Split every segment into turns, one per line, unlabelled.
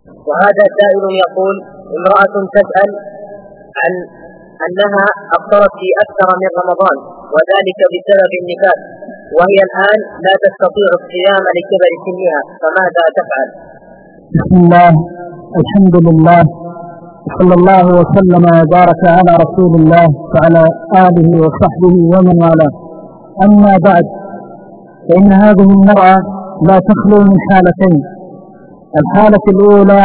وهذا سائل يقول: امرأة تسأل عن أنها أفطرت في أكثر من رمضان وذلك بسبب النفاس، وهي الآن لا تستطيع الصيام لكبر سنها، فماذا تفعل؟
بسم الله، الحمد لله، صلى الله وسلم وبارك على رسول الله وعلى آله وصحبه ومن والاه. أما بعد، فإن هذه المرأة لا تخلو من حالتين. الحالة الأولى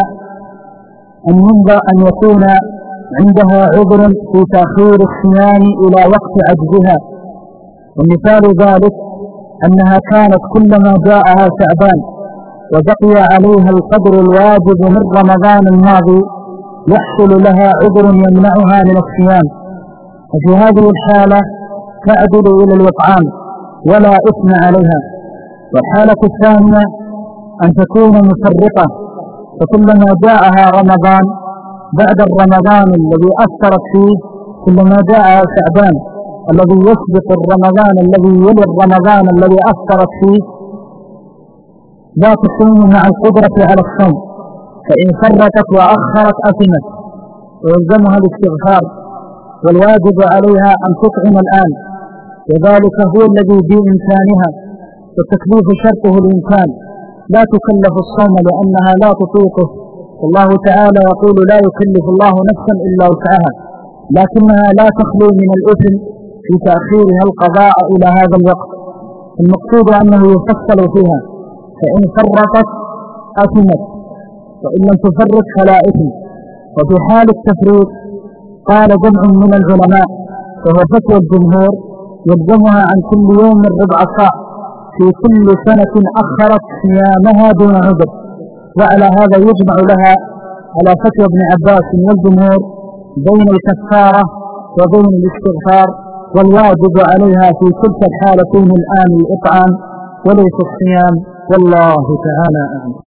أن يكون عندها عذر في تأخير الصيام إلى وقت عجزها، ومثال ذلك أنها كانت كلما جاءها شعبان وبقي عليها القدر الواجب من رمضان الماضي يحصل لها عذر يمنعها من الصيام، وفي هذه الحالة تعدل إلى الإطعام ولا إثم عليها. والحالة الثانية أن تكون مفرطة، فكلما جاءها رمضان بعد الرمضان الذي أثرت فيه، كلما جاءها شعبان الذي يسبق الرمضان الذي يلي الرمضان الذي أثرت فيه لا تصوم مع القدرة على الصوم، فإن فرطت وأخرت أثمت ويلزمها الاستغفار، والواجب عليها أن تطعم الآن، وذلك هو الذي بإمكانها، والتكليف شرطه الإمكان، لا تكلف الصوم لأنها لا تطيقه، والله تعالى يقول: لا يكلف الله نفسا إلا وسعها، لكنها لا تخلو من الإثم في تأخيرها القضاء إلى هذا الوقت. المقصود أنه يفصل فيها، فإن فرطت أثمت، وإن لم تفرط فلا إثم. وفي حال التفريط قال جمع من العلماء، وهو فتوى الجمهور، يلزمها عن كل يوم ربع صاع في كل سنة أخرت صيامها دون عذر. وعلى هذا يجمع لها على فتوى ابن عباس والجمهور بين الكفارة وبين الاستغفار، والواجب عليها في كلتا الحالتين الآن الإطعام وليس الصيام، والله تعالى أعلم.